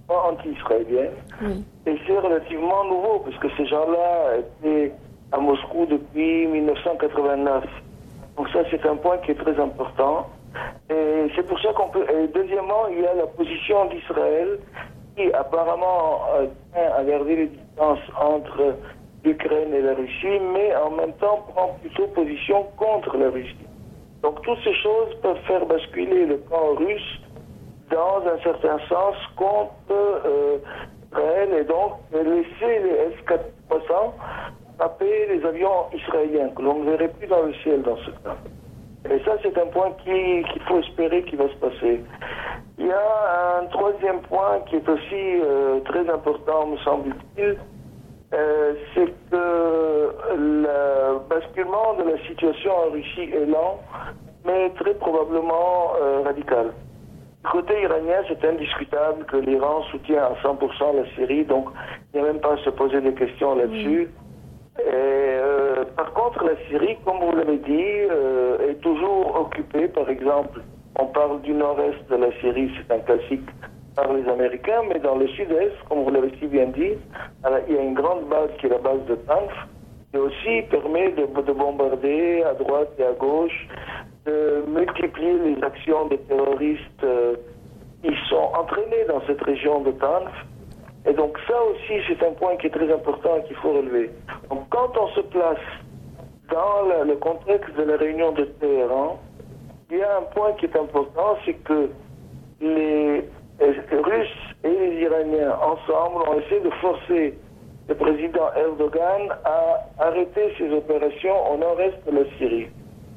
pas anti-israélienne. Oui. Et c'est relativement nouveau, parce que ces gens-là étaient à Moscou depuis mille neuf cent quatre-vingt-neuf. Donc ça, c'est un point qui est très important. Et c'est pour ça qu'on peut... Et deuxièmement, il y a la position d'Israël qui apparemment euh, tient à garder les distances entre l'Ukraine et la Russie, mais en même temps prend plutôt position contre la Russie. Donc toutes ces choses peuvent faire basculer le camp russe dans un certain sens contre euh, Israël et donc laisser les S quatre cents taper les avions israéliens, que l'on ne verrait plus dans le ciel dans ce cas. Et ça, c'est un point qui, qu'il faut espérer qui va se passer. Il y a un troisième point qui est aussi euh, très important, me semble-t-il, euh, c'est que le basculement de la situation en Russie est lent, mais très probablement euh, radical. Du côté iranien, c'est indiscutable que l'Iran soutient à cent pour cent la Syrie, donc il n'y a même pas à se poser des questions là-dessus. Et, euh, par contre, la Syrie, comme vous l'avez dit, euh, est toujours occupée. Par exemple, on parle du nord-est de la Syrie, c'est un classique par les Américains, mais dans le sud-est, comme vous l'avez si bien dit, il y a une grande base qui est la base de Tanf, qui aussi permet de, de bombarder à droite et à gauche, de multiplier les actions des terroristes euh, qui sont entraînés dans cette région de Tanf. Et donc ça aussi, c'est un point qui est très important et qu'il faut relever. Donc quand on se place dans le, le contexte de la réunion de Téhéran, il y a un point qui est important, c'est que les, les Russes et les Iraniens ensemble ont essayé de forcer le président Erdogan à arrêter ses opérations au nord-est de la Syrie.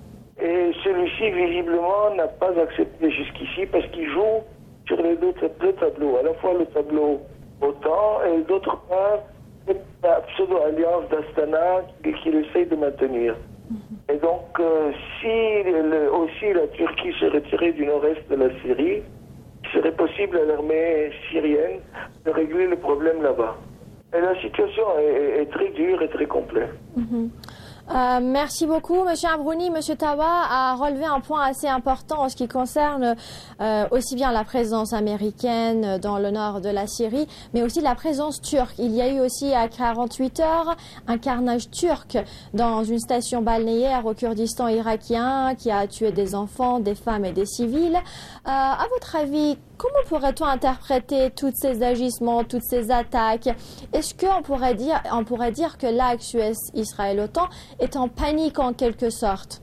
Et celui-ci, visiblement, n'a pas accepté jusqu'ici parce qu'il joue sur les deux, deux tableaux, à la fois le tableau OTAN et d'autre part la pseudo-alliance d'Astana qu'il essaye de maintenir. Et donc, euh, si le, aussi la Turquie se retirait du nord-est de la Syrie, il serait possible à l'armée syrienne de régler le problème là-bas. Et la situation est, est, est très dure et très complexe. Mm-hmm. Euh, merci beaucoup, Monsieur Amrouni. Monsieur Tawa a relevé un point assez important en ce qui concerne euh, aussi bien la présence américaine dans le nord de la Syrie, mais aussi la présence turque. Il y a eu aussi à quarante-huit heures un carnage turc dans une station balnéaire au Kurdistan irakien qui a tué des enfants, des femmes et des civils. Euh, à votre avis, comment pourrait-on interpréter tous ces agissements, toutes ces attaques? Est-ce qu'on pourrait dire, on pourrait dire que l'axe U S Israël-OTAN est en panique en quelque sorte?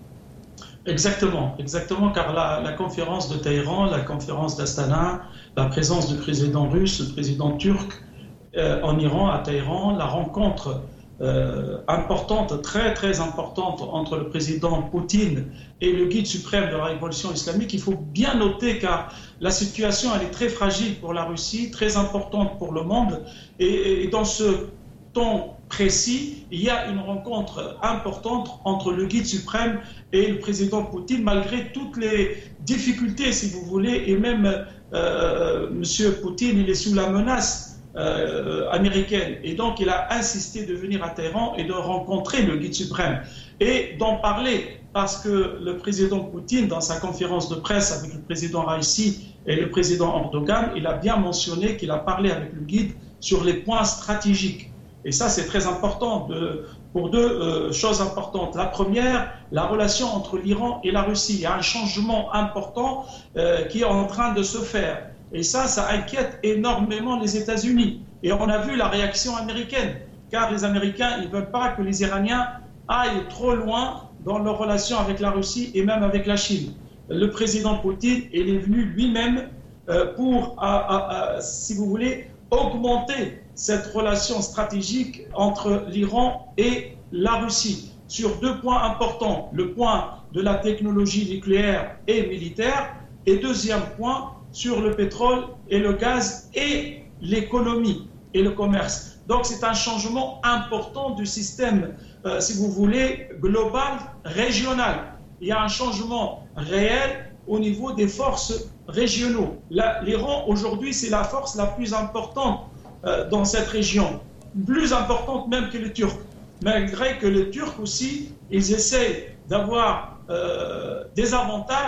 Exactement, exactement, car la, la conférence de Téhéran, la conférence d'Astana, la présence du président russe, le président turc euh, en Iran, à Téhéran, la rencontre euh, importante, très très importante entre le président Poutine et le guide suprême de la révolution islamique, il faut bien noter car la situation elle est très fragile pour la Russie, très importante pour le monde, et, et dans ce temps précis, il y a une rencontre importante entre le guide suprême et le président Poutine, malgré toutes les difficultés, si vous voulez, et même euh, M. Poutine, il est sous la menace euh, américaine. Et donc, il a insisté de venir à Téhéran et de rencontrer le guide suprême et d'en parler, parce que le président Poutine, dans sa conférence de presse avec le président Raïssi et le président Erdogan, il a bien mentionné qu'il a parlé avec le guide sur les points stratégiques. Et ça, c'est très important de, pour deux euh, choses importantes. La première, la relation entre l'Iran et la Russie. Il y a un changement important euh, qui est en train de se faire. Et ça, ça inquiète énormément les États-Unis. Et on a vu la réaction américaine, car les Américains, ils ne veulent pas que les Iraniens aillent trop loin dans leur relation avec la Russie et même avec la Chine. Le président Poutine, il est venu lui-même euh, pour, à, à, à, si vous voulez, augmenter cette relation stratégique entre l'Iran et la Russie sur deux points importants. Le point de la technologie nucléaire et militaire et deuxième point sur le pétrole et le gaz et l'économie et le commerce. Donc c'est un changement important du système, euh, si vous voulez, global, régional. Il y a un changement réel au niveau des forces régionaux. L'Iran aujourd'hui c'est la force la plus importante dans cette région, plus importante même que les Turcs, malgré que les Turcs aussi, ils essayent d'avoir euh, des avantages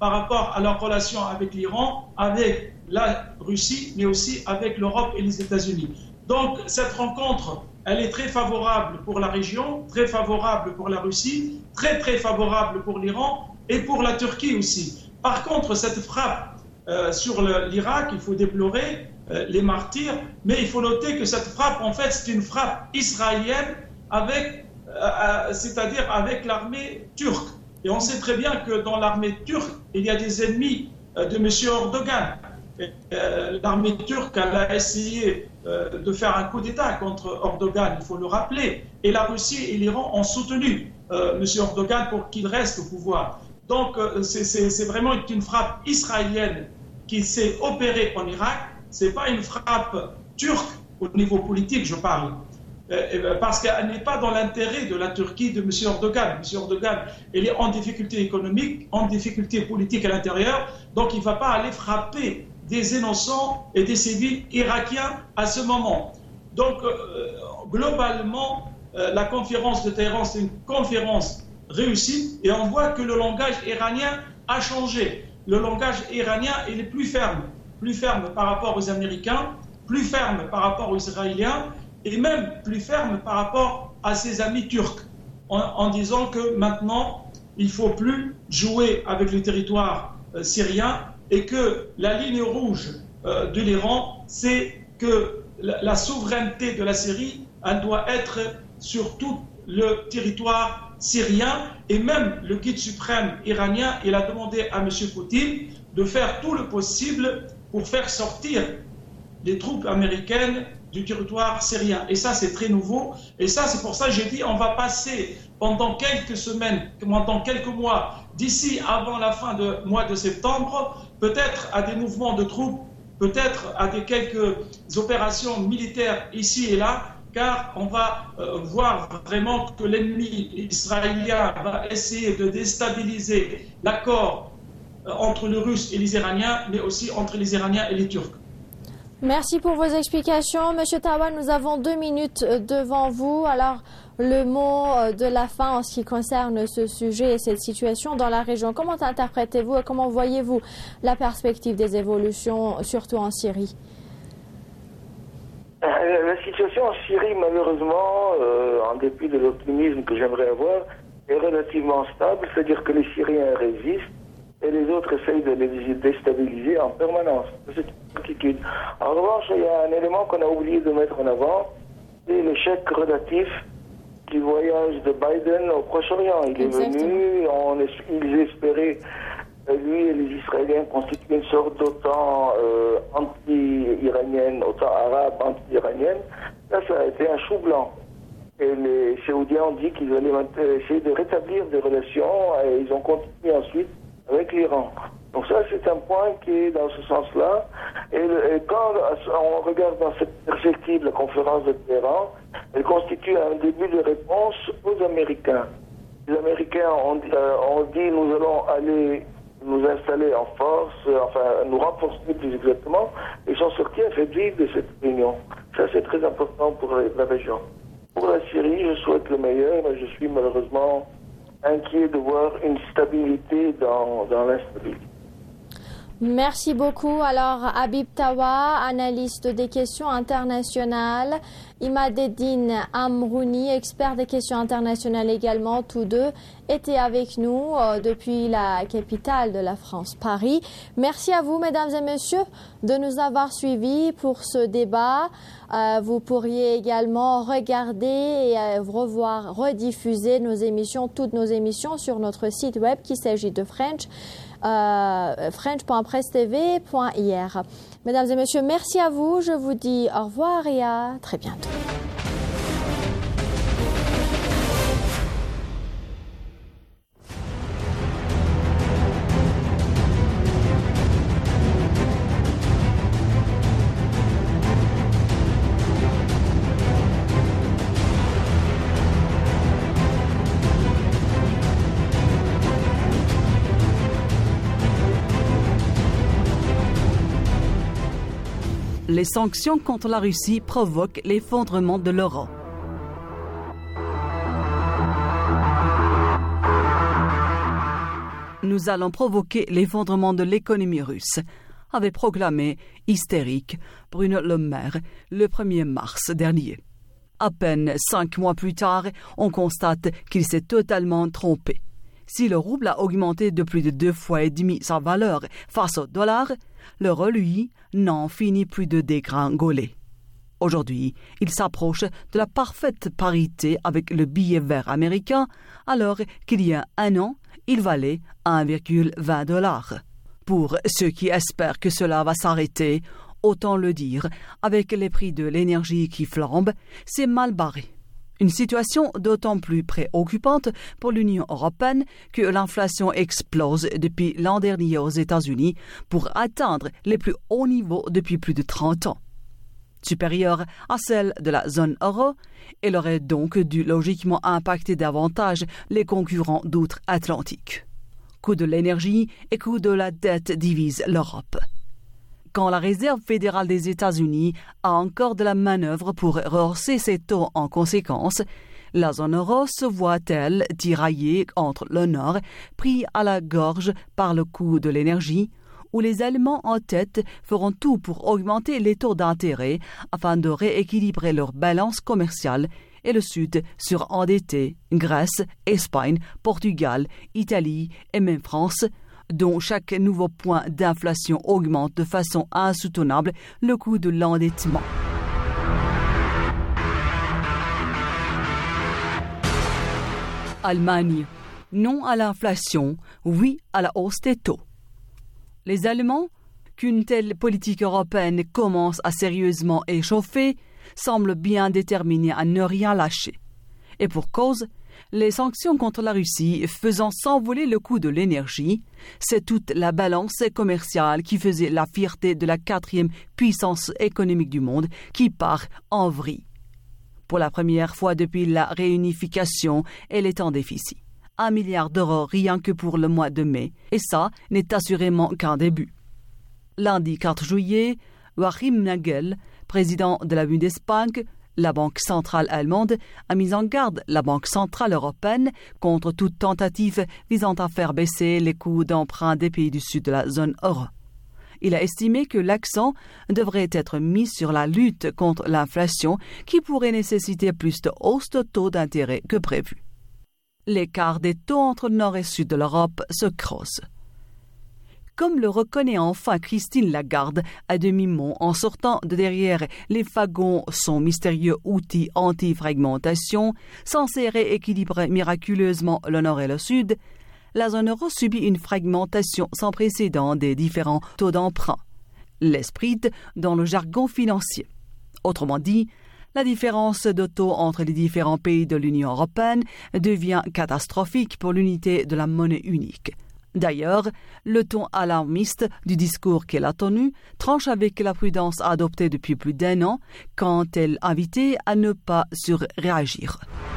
par rapport à leur relation avec l'Iran, avec la Russie, mais aussi avec l'Europe et les États-Unis. Donc cette rencontre, elle est très favorable pour la région, très favorable pour la Russie, très très favorable pour l'Iran et pour la Turquie aussi. Par contre, cette frappe euh, sur le, l'Irak, il faut déplorer euh, les martyrs, mais il faut noter que cette frappe, en fait, c'est une frappe israélienne avec, euh, c'est-à-dire avec l'armée turque. Et on sait très bien que dans l'armée turque, il y a des ennemis euh, de M. Erdogan. Euh, l'armée turque elle a essayé euh, de faire un coup d'État contre Erdogan, il faut le rappeler. Et la Russie et l'Iran ont soutenu euh, M. Erdogan pour qu'il reste au pouvoir. Donc euh, c'est, c'est, c'est vraiment une frappe israélienne qui s'est opérée en Irak. Ce n'est pas une frappe turque au niveau politique, je parle. Euh, parce qu'elle n'est pas dans l'intérêt de la Turquie, de M. Erdogan. M. Erdogan, il est en difficulté économique, en difficulté politique à l'intérieur, donc il ne va pas aller frapper des innocents et des civils irakiens à ce moment. Donc, euh, globalement, euh, la conférence de Téhéran, c'est une conférence réussie et on voit que le langage iranien a changé. Le langage iranien, il est plus ferme, plus ferme par rapport aux Américains, plus ferme par rapport aux Israéliens et même plus ferme par rapport à ses amis turcs, en, en disant que maintenant, il ne faut plus jouer avec le territoire euh, syrien et que la ligne rouge euh, de l'Iran, c'est que la, la souveraineté de la Syrie, elle doit être sur tout le territoire syrien. Et même le guide suprême iranien, il a demandé à M. Poutine de faire tout le possible pour faire sortir les troupes américaines du territoire syrien. Et ça, c'est très nouveau. Et ça, c'est pour ça que j'ai dit, on va passer pendant quelques semaines, pendant quelques mois, d'ici avant la fin du mois de septembre, peut-être à des mouvements de troupes, peut-être à des quelques opérations militaires ici et là, car on va euh, voir vraiment que l'ennemi israélien va essayer de déstabiliser l'accord euh, entre les Russes et les Iraniens, mais aussi entre les Iraniens et les Turcs. Merci pour vos explications. Monsieur Tawa, nous avons deux minutes devant vous. Alors, le mot de la fin en ce qui concerne ce sujet et cette situation dans la région, comment interprétez-vous et comment voyez-vous la perspective des évolutions, surtout en Syrie? La situation en Syrie, malheureusement, euh, en dépit de l'optimisme que j'aimerais avoir, est relativement stable, c'est-à-dire que les Syriens résistent et les autres essayent de les déstabiliser en permanence. C'est une inquiétude. En revanche, il y a un élément qu'on a oublié de mettre en avant, c'est l'échec relatif du voyage de Biden au Proche-Orient. Il Exactement. est venu, on, ils espéraient, lui et les Israéliens, constituer une sorte d'OTAN euh, anti-iranienne, OTAN arabe anti-iranienne. Là, ça a été un chou blanc. Et les Saoudiens ont dit qu'ils allaient essayer de rétablir des relations et ils ont continué ensuite avec l'Iran. Donc ça, c'est un point qui est dans ce sens-là. Et, et quand on regarde dans cette perspective la conférence de Téhéran, elle constitue un début de réponse aux Américains. Les Américains ont, euh, ont dit nous allons aller nous installer en force, euh, enfin nous renforcer plus exactement, et sont sortis affaiblis de cette réunion. Ça, c'est très important pour la région. Pour la Syrie, je souhaite le meilleur, mais je suis malheureusement inquiet de voir une stabilité dans, dans l'instabilité. Merci beaucoup. Alors, Habib Tawa, analyste des questions internationales, Imadeddine Amrouni, expert des questions internationales également, tous deux étaient avec nous euh, depuis la capitale de la France, Paris. Merci à vous, mesdames et messieurs, de nous avoir suivis pour ce débat. Euh, vous pourriez également regarder et euh, revoir, rediffuser nos émissions, toutes nos émissions sur notre site web qu'il s'agit de French. Euh, french point presse t v point i r. Mesdames et messieurs, merci à vous. Je vous dis au revoir et à très bientôt. Les sanctions contre la Russie provoquent l'effondrement de l'euro. nous allons provoquer l'effondrement de l'économie russe, avait proclamé hystérique Bruno Le Maire le premier mars dernier. À peine cinq mois plus tard, on constate qu'il s'est totalement trompé. Si le rouble a augmenté de plus de deux fois et demi sa valeur face au dollar, l'euro, lui, n'en finit plus de dégringoler. Aujourd'hui, il s'approche de la parfaite parité avec le billet vert américain, alors qu'il y a un an, il valait un virgule vingt dollars. Pour ceux qui espèrent que cela va s'arrêter, autant le dire, avec les prix de l'énergie qui flambent, c'est mal barré. Une situation d'autant plus préoccupante pour l'Union européenne que l'inflation explose depuis l'an dernier aux États-Unis pour atteindre les plus hauts niveaux depuis plus de trente ans. Supérieure à celle de la zone euro, elle aurait donc dû logiquement impacter davantage les concurrents d'outre-Atlantique. Coût de l'énergie et coût de la dette divisent l'Europe. Quand la Réserve fédérale des États-Unis a encore de la manœuvre pour rehausser ses taux en conséquence, la zone euro se voit-elle tiraillée entre le Nord, pris à la gorge par le coût de l'énergie, où les Allemands en tête feront tout pour augmenter les taux d'intérêt afin de rééquilibrer leur balance commerciale, et le Sud surendetté, Grèce, Espagne, Portugal, Italie et même France, dont chaque nouveau point d'inflation augmente de façon insoutenable le coût de l'endettement. Allemagne, non à l'inflation, oui à la hausse des taux. Les Allemands, qu'une telle politique européenne commence à sérieusement échauffer, semblent bien déterminés à ne rien lâcher. Et pour cause, les sanctions contre la Russie faisant s'envoler le coût de l'énergie, c'est toute la balance commerciale qui faisait la fierté de la quatrième puissance économique du monde qui part en vrille. Pour la première fois depuis la réunification, elle est en déficit. Un milliard d'euros rien que pour le mois de mai, et ça n'est assurément qu'un début. Lundi quatre juillet, Joachim Nagel, président de la Bundesbank, la Banque centrale allemande, a mis en garde la Banque centrale européenne contre toute tentative visant à faire baisser les coûts d'emprunt des pays du sud de la zone euro. Il a estimé que l'accent devrait être mis sur la lutte contre l'inflation qui pourrait nécessiter plus de hausses de taux d'intérêt que prévu. L'écart des taux entre nord et sud de l'Europe se creuse. Comme le reconnaît enfin Christine Lagarde à demi-mot en sortant de derrière les fagots son mystérieux outil anti-fragmentation censé rééquilibrer miraculeusement le nord et le sud, la zone euro subit une fragmentation sans précédent des différents taux d'emprunt, l'esprit dans le jargon financier. Autrement dit, la différence de taux entre les différents pays de l'Union européenne devient catastrophique pour l'unité de la monnaie unique. D'ailleurs, le ton alarmiste du discours qu'elle a tenu tranche avec la prudence adoptée depuis plus d'un an quand elle invitait à ne pas surréagir.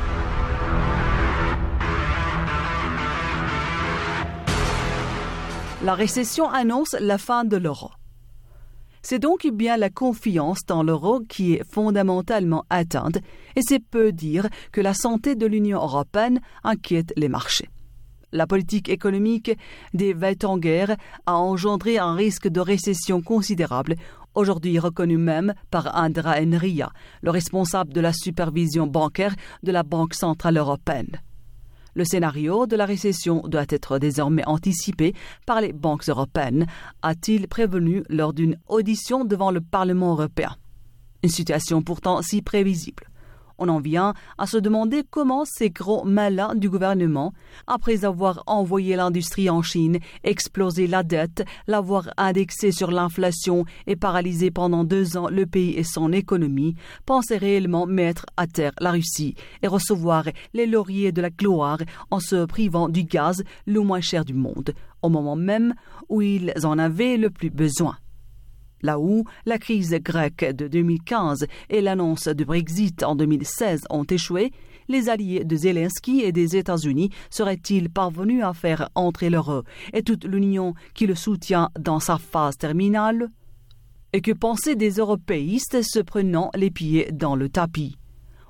La récession annonce la fin de l'euro. C'est donc bien la confiance dans l'euro qui est fondamentalement atteinte, et c'est peu dire que la santé de l'Union européenne inquiète les marchés. La politique économique des Weltangers a engendré un risque de récession considérable, aujourd'hui reconnu même par Andrá Enria, le responsable de la supervision bancaire de la Banque centrale européenne. Le scénario de la récession doit être désormais anticipé par les banques européennes, a-t-il prévenu lors d'une audition devant le Parlement européen. Une situation pourtant si prévisible. On en vient à se demander comment ces gros malins du gouvernement, après avoir envoyé l'industrie en Chine, explosé la dette, l'avoir indexé sur l'inflation et paralysé pendant deux ans le pays et son économie, pensaient réellement mettre à terre la Russie et recevoir les lauriers de la gloire en se privant du gaz le moins cher du monde, au moment même où ils en avaient le plus besoin. Là où la crise grecque de deux mille quinze et l'annonce du Brexit en deux mille seize ont échoué, les alliés de Zelensky et des États-Unis seraient-ils parvenus à faire entrer l'euro et toute l'Union qui le soutient dans sa phase terminale? Et que penser des européistes se prenant les pieds dans le tapis?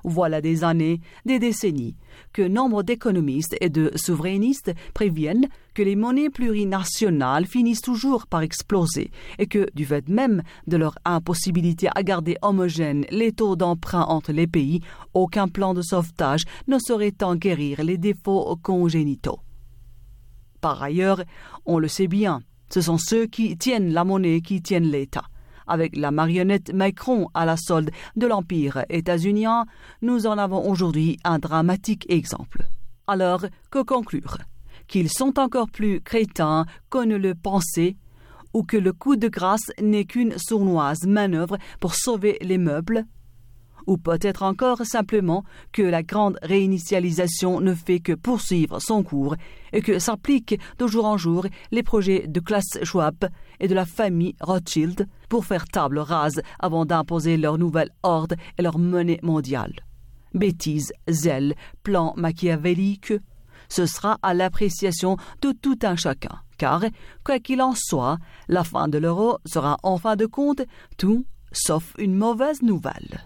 Voilà des années, des décennies, que nombre d'économistes et de souverainistes préviennent que les monnaies plurinationales finissent toujours par exploser et que, du fait même de leur impossibilité à garder homogènes les taux d'emprunt entre les pays, aucun plan de sauvetage ne saurait en guérir les défauts congénitaux. Par ailleurs, on le sait bien, ce sont ceux qui tiennent la monnaie qui tiennent l'État. Avec la marionnette Macron à la solde de l'Empire états-unien, nous en avons aujourd'hui un dramatique exemple. Alors, que conclure ? Qu'ils sont encore plus crétins qu'on ne le pensait, ou que le coup de grâce n'est qu'une sournoise manœuvre pour sauver les meubles ? Ou peut-être encore simplement que la grande réinitialisation ne fait que poursuivre son cours et que s'appliquent de jour en jour les projets de Klaus Schwab et de la famille Rothschild pour faire table rase avant d'imposer leur nouvelle horde et leur monnaie mondiale. Bêtises, zèle, plan machiavélique, ce sera à l'appréciation de tout un chacun, car, quoi qu'il en soit, la fin de l'euro sera en fin de compte tout sauf une mauvaise nouvelle.